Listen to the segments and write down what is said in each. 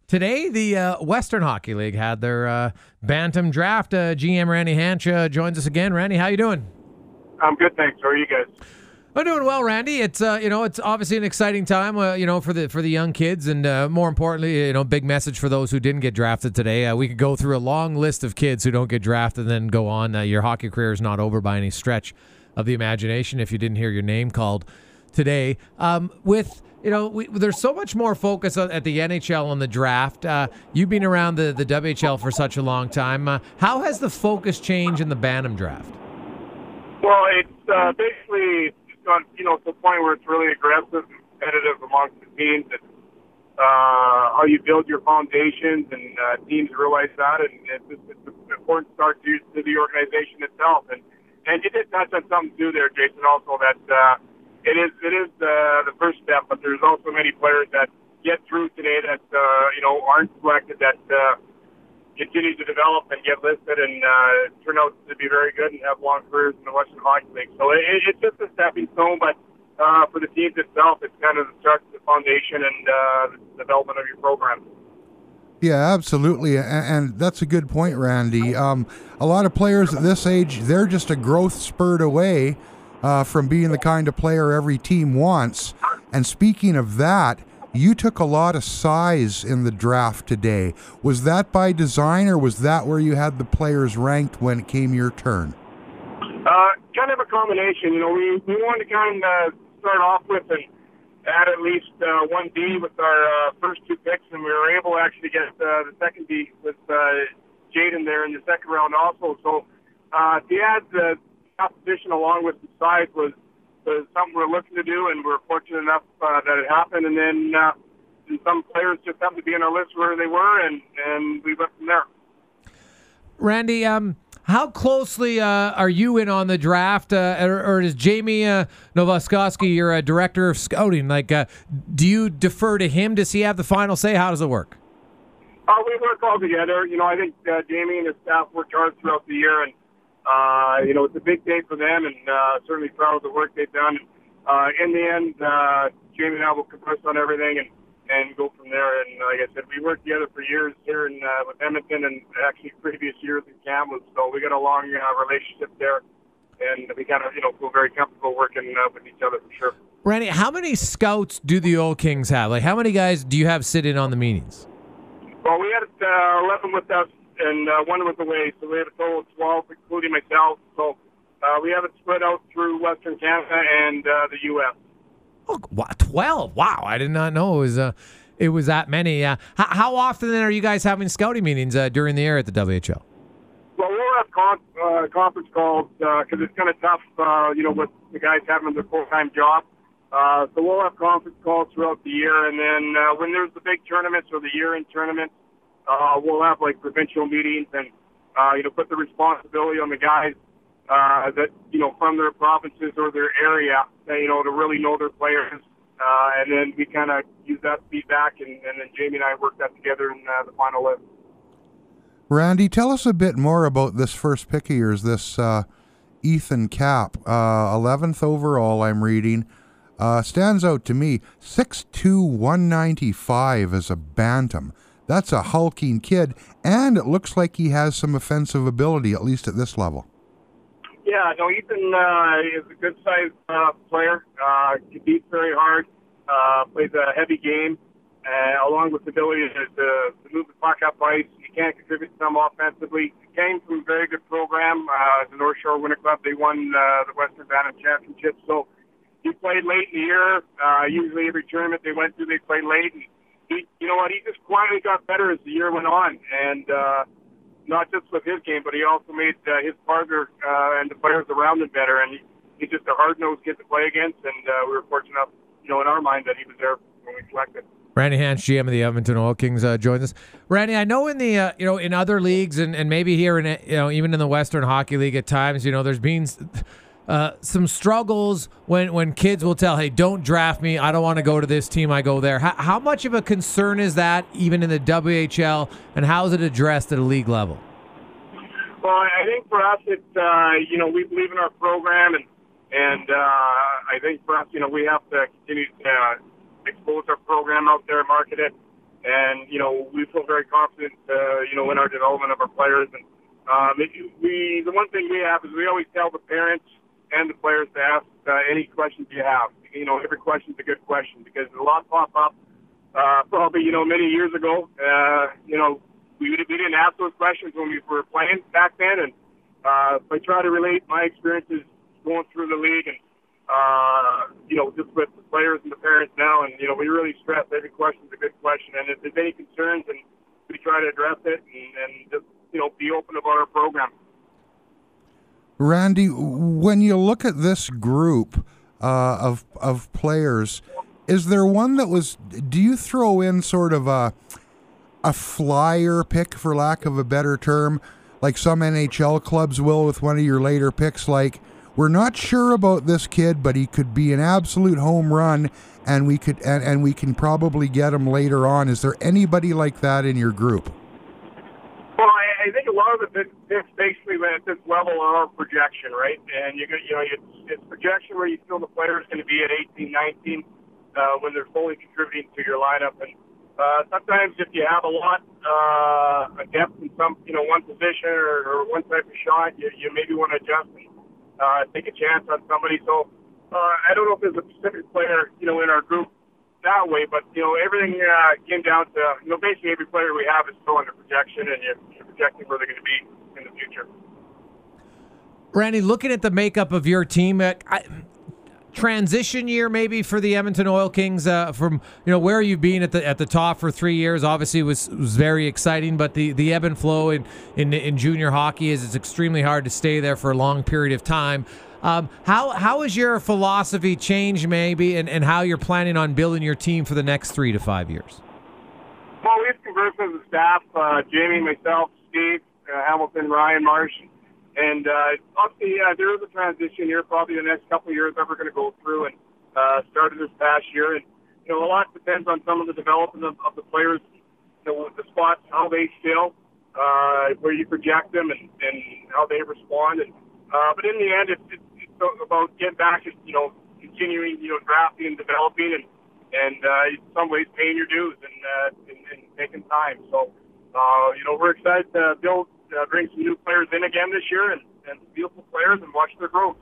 Today, the Western Hockey League had their Bantam draft. GM Randy Hanch joins us again. Randy, how you doing? I'm good, thanks. How are you guys? I'm doing well, Randy. It's it's obviously an exciting time, for the young kids, and more importantly, big message for those who didn't get drafted today. We could go through a long list of kids who don't get drafted, and then go on. Your hockey career is not over by any stretch of the imagination if you didn't hear your name called today. There's so much more focus at the NHL on the draft. You've been around the WHL for such a long time. How has the focus changed in the Bantam draft? Well, it's basically gone, to the point where it's really aggressive and competitive amongst the teams. It's how you build your foundations, and teams realize that, and it's an important start to the organization itself. And you did touch on something too there, Jason, also that it is the first step, but there's also many players that get through today that aren't selected, that continue to develop and get listed and turn out to be very good and have long careers in the Western Hockey League. So it's just a stepping stone, but for the teams itself, it's kind of the start of the foundation and the development of your program. Yeah, absolutely, and that's a good point, Randy. A lot of players at this age, they're just a growth spurt away from being the kind of player every team wants. And speaking of that, you took a lot of size in the draft today. Was that by design, or was that where you had the players ranked when it came your turn? Kind of a combination. We wanted to kind of start off with and add at least 1B with our first two picks, and we were able to actually get the second B with Jaden there in the second round also. So to add the opposition along with the size was something we're looking to do, and we're fortunate enough that it happened. And then some players just happened to be on our list where they were, and we went from there. Randy, how closely are you in on the draft, or is Jamie Novoskoski your director of scouting? Do you defer to him? Does he have the final say? How does it work? We work all together. I think Jamie and his staff worked hard throughout the year, and it's a big day for them, and certainly proud of the work they've done. In the end, Jamie and I will converse on everything and go from there. And like I said, we worked together for years here with Edmonton, and actually previous years in Kamloops. So we got a long relationship there, and we kind of feel very comfortable working with each other for sure. Randy, how many scouts do the Oil Kings have? How many guys do you have sit in on the meetings? Well, we had 11 with us, and one was away, so we have a total of 12, including myself. So we have it spread out through Western Canada and the U.S. Oh, 12! Wow, I did not know it was that many. How often then are you guys having scouting meetings during the year at the WHL? Well, we'll have conference calls because it's kind of tough, with the guys having their full-time job. So we'll have conference calls throughout the year, and then when there's the big tournaments or the year-end tournaments, we'll have provincial meetings and put the responsibility on the guys that from their provinces or their area, to really know their players, and then we kind of use that feedback, and then Jamie and I work that together in the final list. Randy, tell us a bit more about this first pick of yours, this Ethan Cap, 11th overall. I'm reading. Stands out to me, 6'2", 195 as a bantam. That's a hulking kid, and it looks like he has some offensive ability, at least at this level. Yeah, no, Ethan is a good-sized player. Competes very hard, plays a heavy game, along with the ability to move the puck up ice. He can contribute some offensively. He came from a very good program, the North Shore Winter Club. They won the Western Bantam Championship, so he played late in the year. Usually every tournament they went to, they played late. And he just quietly got better as the year went on. And not just with his game, but he also made his partner and the players around him better. And he's just a hard-nosed kid to play against. And we were fortunate enough, in our mind, that he was there when we selected. Randy Hanch, GM of the Edmonton Oil Kings, joins us. Randy, I know in the in other leagues and maybe here in even in the Western Hockey League at times, there's been some struggles when kids will tell, hey, don't draft me. I don't want to go to this team. I go there. How much of a concern is that even in the WHL, and how is it addressed at a league level? Well, I think for us, it's, we believe in our program, and I think for us, we have to continue to expose our program out there, market it, And, we feel very confident, in our development of our players. And the one thing we have is we always tell the parents and the players to ask any questions you have. Every question's a good question because a lot pop up. Probably, many years ago, we didn't ask those questions when we were playing back then. And I try to relate my experiences going through the league and, just with the players and the parents now. And, we really stress every question's a good question. And if there's any concerns, and we try to address it and just, be open about our program. Randy, when you look at this group of players, is there one that do you throw in sort of a flyer pick, for lack of a better term, like some NHL clubs will with one of your later picks, like, we're not sure about this kid, but he could be an absolute home run, and we can probably get him later on. Is there anybody like that in your group? Well, I think a lot of the picks basically at this level are projection, right? And it's projection where you feel the player is going to be at 18, 19 when they're fully contributing to your lineup. And sometimes if you have a lot of depth in some, one position or one type of shot, you maybe want to adjust and take a chance on somebody. So I don't know if there's a specific player, in our group that way, but, everything came down to, basically every player we have is still under projection, and you're projecting where they're going to be in the future. Randy, looking at the makeup of your team, transition year maybe for the Edmonton Oil Kings from where you've been at the top for 3 years obviously was very exciting, but the ebb and flow in junior hockey is it's extremely hard to stay there for a long period of time. How has your philosophy changed maybe, and how you're planning on building your team for the next 3 to 5 years? Well, we've conversed as a staff, Jamie, myself, Steve, Hamilton, Ryan, Marsh. And obviously, there is a transition here, probably the next couple of years that we're going to go through, and started this past year. And, a lot depends on some of the development of the players, the spots, how they feel, where you project them, and how they respond. And but in the end, it's about getting back to, continuing, drafting and developing, and in some ways paying your dues and taking time. So, we're excited to bring some new players in again this year, and beautiful players, and watch their growth.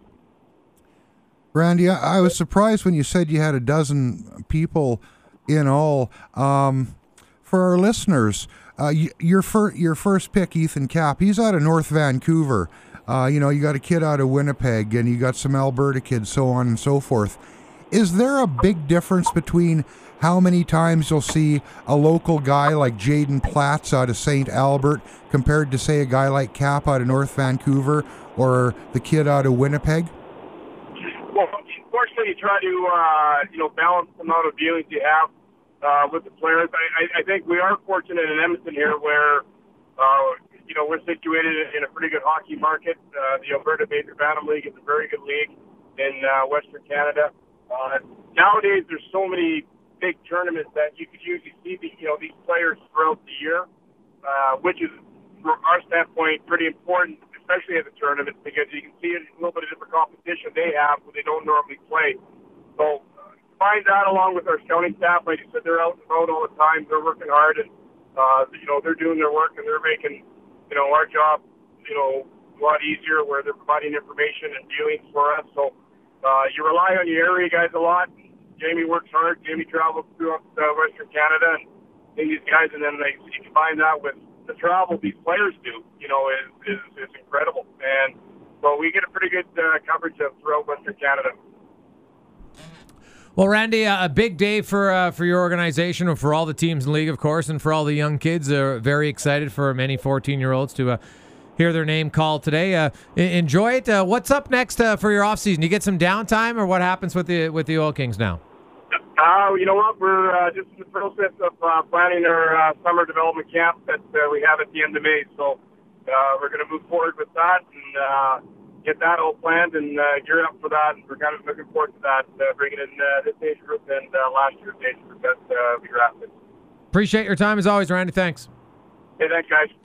Randy, I was surprised when you said you had a dozen people in all. For our listeners, your first pick, Ethan Kapp, he's out of North Vancouver. You got a kid out of Winnipeg, and you got some Alberta kids, so on and so forth. Is there a big difference between how many times you'll see a local guy like Jaden Platts out of St. Albert compared to, say, a guy like Kapp out of North Vancouver, or the kid out of Winnipeg? Well, unfortunately, you try to, balance the amount of dealings you have with the players. I think we are fortunate in Edmonton here where, we're situated in a pretty good hockey market. The Alberta Major Bantam League is a very good league in Western Canada. Nowadays, there's so many big tournaments that you could usually see these players throughout the year, which is, from our standpoint, pretty important, especially at the tournaments, because you can see a little bit of different competition they have when they don't normally play. So find that along with our scouting staff, like you said, they're out and about all the time. They're working hard, and they're doing their work, and they're making our job a lot easier, where they're providing information and dealings for us. So you rely on your area guys a lot. Jamie works hard. Jamie travels throughout Western Canada and these guys, and then you combine that with the travel these players do, is incredible. And so we get a pretty good coverage of throughout Western Canada. Well, Randy, a big day for your organization, and for all the teams in the league, of course, and for all the young kids. Very excited for many 14-year-olds to hear their name called today. Enjoy it. What's up next for your off season? You get some downtime, or what happens with the Oil Kings now? You know what? We're just in the process of planning our summer development camp that we have at the end of May. So we're going to move forward with that and get that all planned and gear up for that. And we're kind of looking forward to that, bringing in this age group and last year's age group that we drafted. Appreciate your time as always, Randy. Thanks. Hey, thanks, guys.